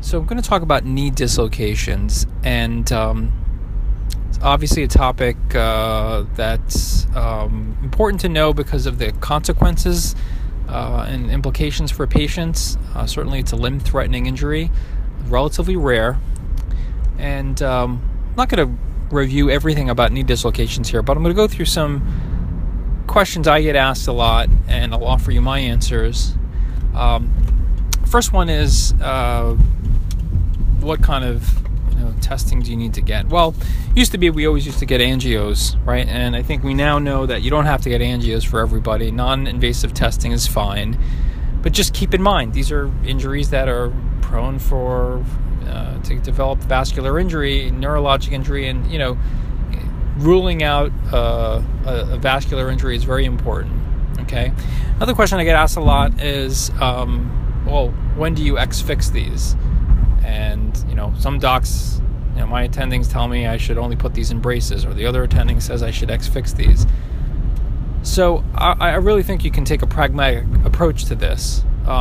So I'm going to talk about knee dislocations, and it's obviously a topic that's important to know because of the consequences and implications for patients. Certainly it's a limb-threatening injury, relatively rare, and I'm not going to review everything about knee dislocations here, but I'm going to go through some questions I get asked a lot, and I'll offer you my answers. First one is, what kind of testing do you need to get? Well, we always used to get angios, right? And I think we now know that you don't have to get angios for everybody. Non-invasive testing is fine, but just keep in mind these are injuries that are prone for to develop vascular injury, neurologic injury, and ruling out a vascular injury is very important. Okay. Another question I get asked a lot is, when do you X-fix these? And some docs, my attendings tell me I should only put these in braces, or the other attending says I should X-fix these. So I really think you can take a pragmatic approach to this.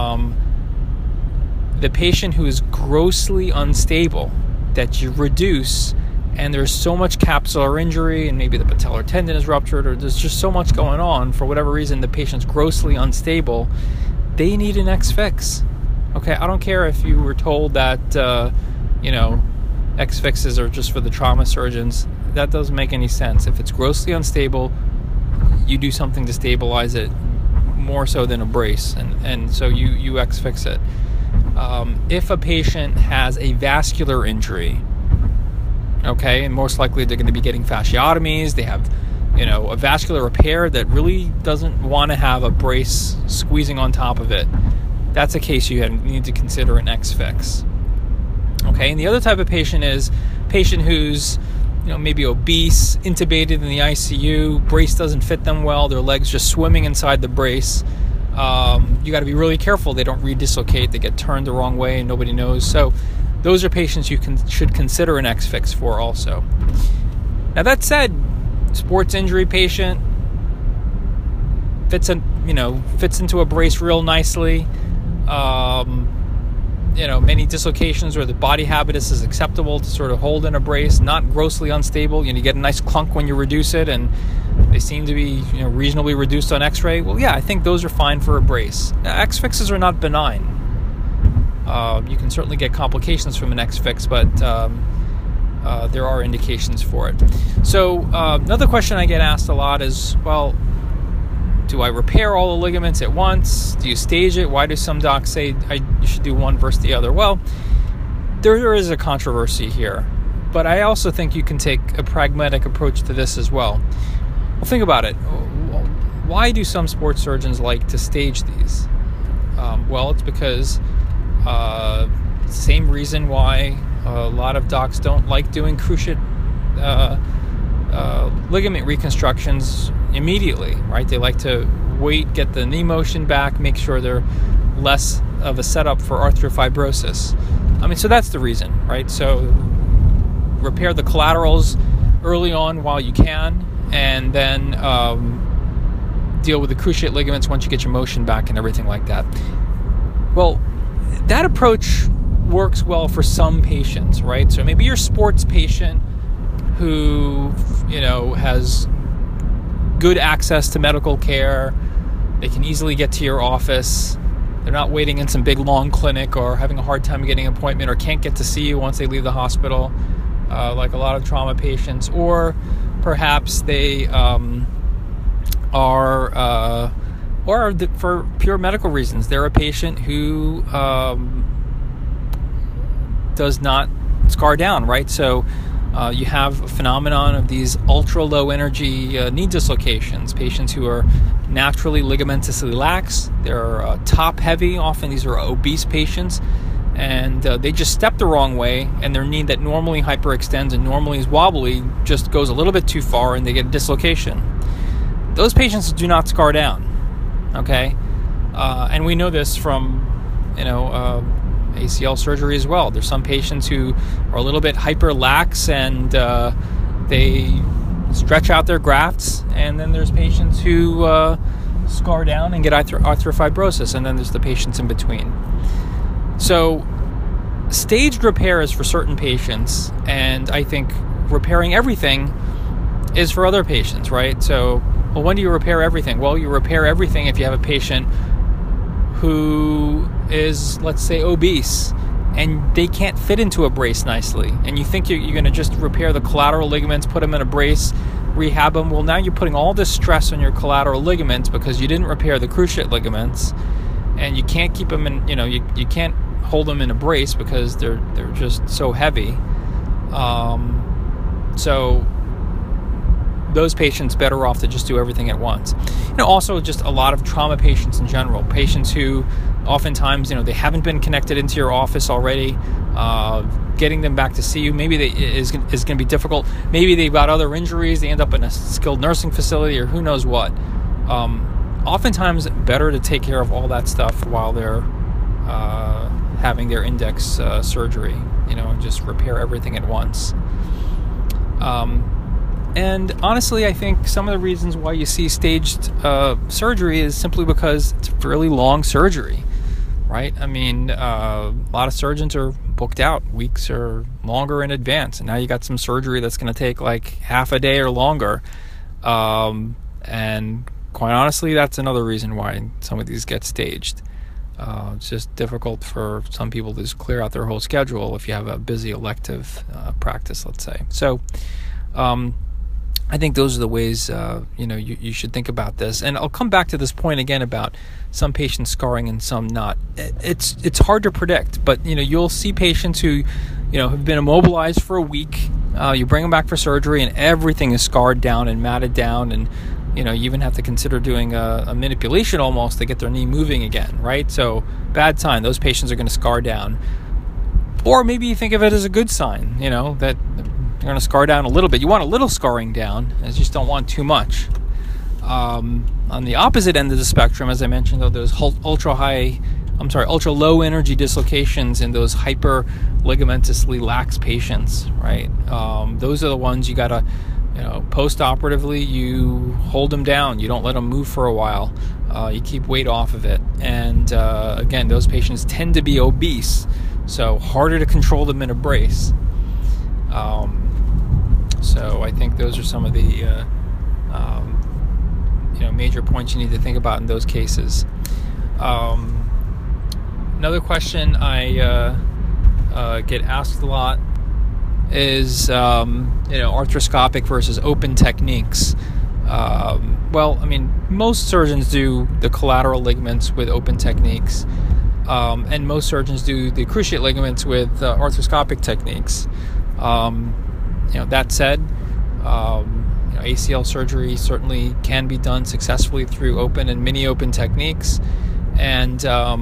The patient who is grossly unstable that you reduce, and there's so much capsular injury, and maybe the patellar tendon is ruptured, or there's just so much going on, for whatever reason the patient's grossly unstable, they need an X-fix. Okay, I don't care if you were told that, X-fixes are just for the trauma surgeons. That doesn't make any sense. If it's grossly unstable, you do something to stabilize it more so than a brace, and so you X-fix it. If a patient has a vascular injury, okay, and most likely they're going to be getting fasciotomies, they have, a vascular repair that really doesn't want to have a brace squeezing on top of it, that's a case you need to consider an X-fix. Okay, and the other type of patient is patient who's, maybe obese, intubated in the ICU, brace doesn't fit them well, their legs just swimming inside the brace. You got to be really careful they don't re-dislocate, they get turned the wrong way and nobody knows. So those are patients you should consider an X-fix for also. Now that said, sports injury patient fits into a brace real nicely. Many dislocations where the body habitus is acceptable to sort of hold in a brace, not grossly unstable. You get a nice clunk when you reduce it, and they seem to be reasonably reduced on X-ray. Well, yeah, I think those are fine for a brace. X-fixes are not benign. You can certainly get complications from an X-fix, but there are indications for it. So another question I get asked a lot is, do I repair all the ligaments at once? Do you stage it? Why do some docs say you should do one versus the other? Well, there is a controversy here, but I also think you can take a pragmatic approach to this as well. Well, think about it. Why do some sports surgeons like to stage these? It's because same reason why a lot of docs don't like doing cruciate ligament reconstructions immediately, right? They like to wait, get the knee motion back, make sure they're less of a setup for arthrofibrosis. So that's the reason, right? So repair the collaterals early on while you can, and then deal with the cruciate ligaments once you get your motion back and everything like that. Well, that approach works well for some patients, right? So maybe your sports patient who, has good access to medical care, they can easily get to your office, they're not waiting in some big long clinic or having a hard time getting an appointment, or can't get to see you once they leave the hospital, like a lot of trauma patients. Or perhaps they for pure medical reasons, they're a patient who does not scar down, right? So you have a phenomenon of these ultra low energy knee dislocations, patients who are naturally ligamentously lax, they're top heavy, often these are obese patients, and they just step the wrong way, and their knee that normally hyperextends and normally is wobbly just goes a little bit too far and they get a dislocation. Those patients do not scar down, okay? And we know this from, ACL surgery as well. There's some patients who are a little bit hyperlax and they stretch out their grafts, and then there's patients who scar down and get arthrofibrosis, and then there's the patients in between. So staged repair is for certain patients, and I think repairing everything is for other patients, right? So, well, when do you repair everything? Well, you repair everything if you have a patient who is, let's say, obese, and they can't fit into a brace nicely, and you think you're going to just repair the collateral ligaments, put them in a brace, rehab them. Well, now you're putting all this stress on your collateral ligaments because you didn't repair the cruciate ligaments, and you can't keep them in, you can't hold them in a brace because they're just so heavy. So those patients better off to just do everything at once. Also just a lot of trauma patients in general, patients who oftentimes, they haven't been connected into your office already. Getting them back to see you maybe is going to be difficult. Maybe they've got other injuries. They end up in a skilled nursing facility or who knows what. Oftentimes, better to take care of all that stuff while they're having their index surgery. And just repair everything at once. And honestly, I think some of the reasons why you see staged surgery is simply because it's a fairly long surgery, right? I mean, a lot of surgeons are booked out weeks or longer in advance, and now you got some surgery that's going to take like half a day or longer. And quite honestly, that's another reason why some of these get staged. It's just difficult for some people to just clear out their whole schedule if you have a busy elective practice, let's say. So, I think those are the ways, you should think about this. And I'll come back to this point again about some patients scarring and some not. It's hard to predict, but, you'll see patients who, have been immobilized for a week. You bring them back for surgery and everything is scarred down and matted down. And, you even have to consider doing a manipulation almost to get their knee moving again, right? So bad sign. Those patients are going to scar down. Or maybe you think of it as a good sign, that you're going to scar down a little bit. You want a little scarring down, you just don't want too much. On the opposite end of the spectrum, as I mentioned, though, there's ultra low energy dislocations in those hyper ligamentaously lax patients, right? Those are the ones you got to, post-operatively, you hold them down. You don't let them move for a while. You keep weight off of it. And again, those patients tend to be obese, so harder to control them in a brace. So I think those are some of the major points you need to think about in those cases. Another question I get asked a lot is arthroscopic versus open techniques. Most surgeons do the collateral ligaments with open techniques, and most surgeons do the cruciate ligaments with arthroscopic techniques. That said, ACL surgery certainly can be done successfully through open and mini-open techniques, and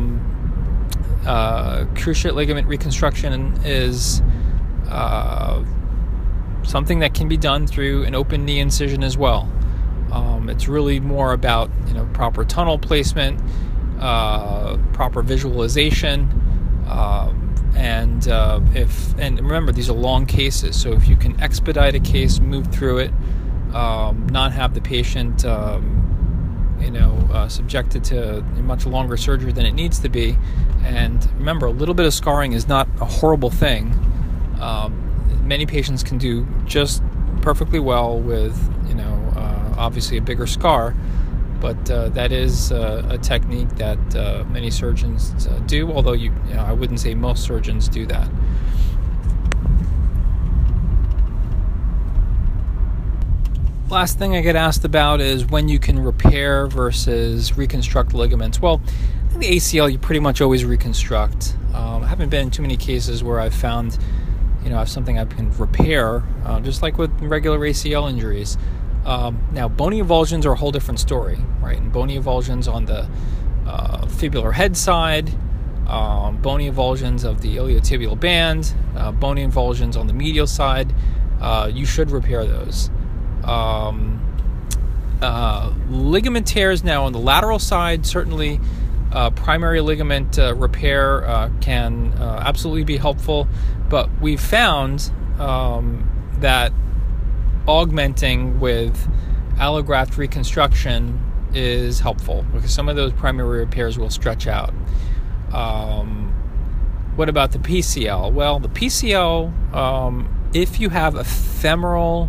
cruciate ligament reconstruction is something that can be done through an open knee incision as well. It's really more about proper tunnel placement, proper visualization, and remember, these are long cases, so if you can expedite a case, move through it, not have the patient subjected to a much longer surgery than it needs to be. And remember, a little bit of scarring is not a horrible thing. Many patients can do just perfectly well with obviously a bigger scar, but that is a technique that many surgeons do, although I wouldn't say most surgeons do that. Last thing I get asked about is when you can repair versus reconstruct ligaments. Well, in the ACL, you pretty much always reconstruct. I haven't been in too many cases where I've found, I have something I can repair, just like with regular ACL injuries. Now, bony avulsions are a whole different story, right? And bony avulsions on the fibular head side, bony avulsions of the iliotibial band, bony avulsions on the medial side, you should repair those. Ligament tears now on the lateral side, certainly primary ligament repair can absolutely be helpful, but we've found that augmenting with allograft reconstruction is helpful because some of those primary repairs will stretch out. What about the PCL? Well, the PCL, if you have a femoral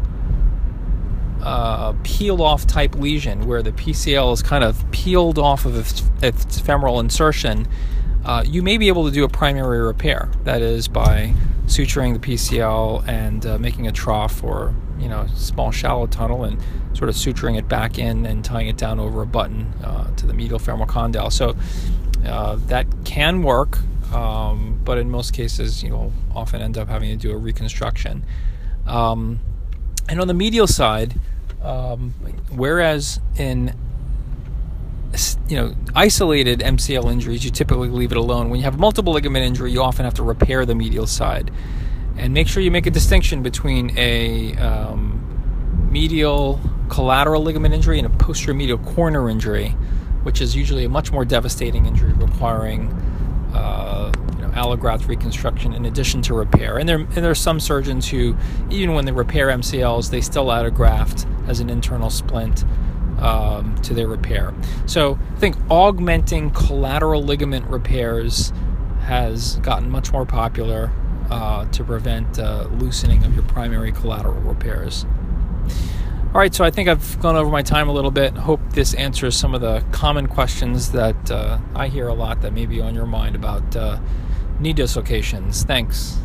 peel-off type lesion where the PCL is kind of peeled off of its femoral insertion, you may be able to do a primary repair. That is by suturing the PCL and making a trough or small shallow tunnel and sort of suturing it back in and tying it down over a button to the medial femoral condyle. So that can work, but in most cases you'll often end up having to do a reconstruction. And on the medial side, whereas in isolated MCL injuries, you typically leave it alone. When you have multiple ligament injury, you often have to repair the medial side. And make sure you make a distinction between a medial collateral ligament injury and a posterior medial corner injury, which is usually a much more devastating injury requiring allograft reconstruction in addition to repair. And there are some surgeons who, even when they repair MCLs, they still allograft as an internal splint to their repair. So I think augmenting collateral ligament repairs has gotten much more popular to prevent loosening of your primary collateral repairs. All right, so I think I've gone over my time a little bit. Hope this answers some of the common questions that I hear a lot that may be on your mind about knee dislocations. Thanks.